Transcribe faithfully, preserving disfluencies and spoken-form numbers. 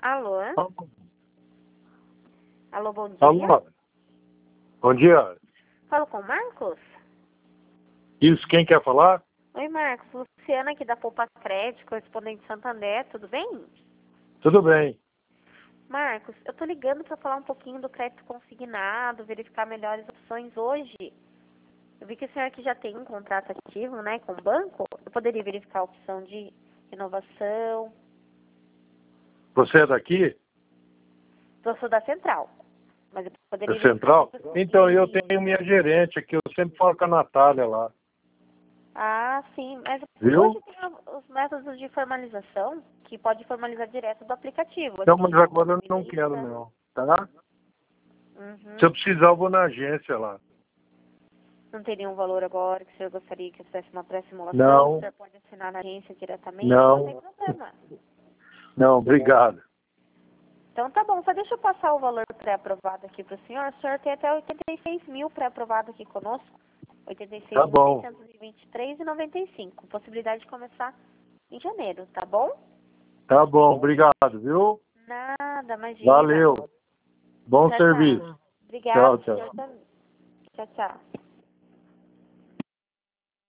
Alô? Alô, bom dia. Alô? Bom dia. Falo com o Marcos? Isso, quem quer falar? Oi, Marcos. Luciana aqui da Poupa Crédito, correspondente Santander, tudo bem? Tudo bem. Marcos, eu tô ligando para falar um pouquinho do crédito consignado, verificar melhores opções hoje. Eu vi que o senhor aqui já tem um contrato ativo, né, com o banco. Eu poderia verificar a opção de renovação. Você é daqui? Eu sou da Central, mas eu poderia É Central? verificar... Então, eu tenho minha gerente aqui, eu sempre falo com a Natália lá. Ah, sim, mas Viu? hoje tem os métodos de formalização, que pode formalizar direto do aplicativo. Então, Assim, mas agora eu não lista. quero não, tá? Uhum. Se eu precisar, eu vou na agência lá. Não teria um valor agora que o senhor gostaria que eu fizesse uma pré-simulação? Não. O senhor pode assinar na agência diretamente? Não. Não tem problema. Não, obrigado. Então tá bom, só deixa eu passar o valor pré-aprovado aqui para o senhor. O senhor tem até oitenta e seis mil pré-aprovado aqui conosco. oitenta e seis Tá mil bom. seiscentos e vinte e três reais e noventa e cinco. Possibilidade de começar em janeiro, tá bom? Tá bom, obrigado, viu? Nada, imagina. Valeu. Bom Tchau, serviço. tchau. Obrigada, Tchau, tchau. senhor também. Tchau, tchau.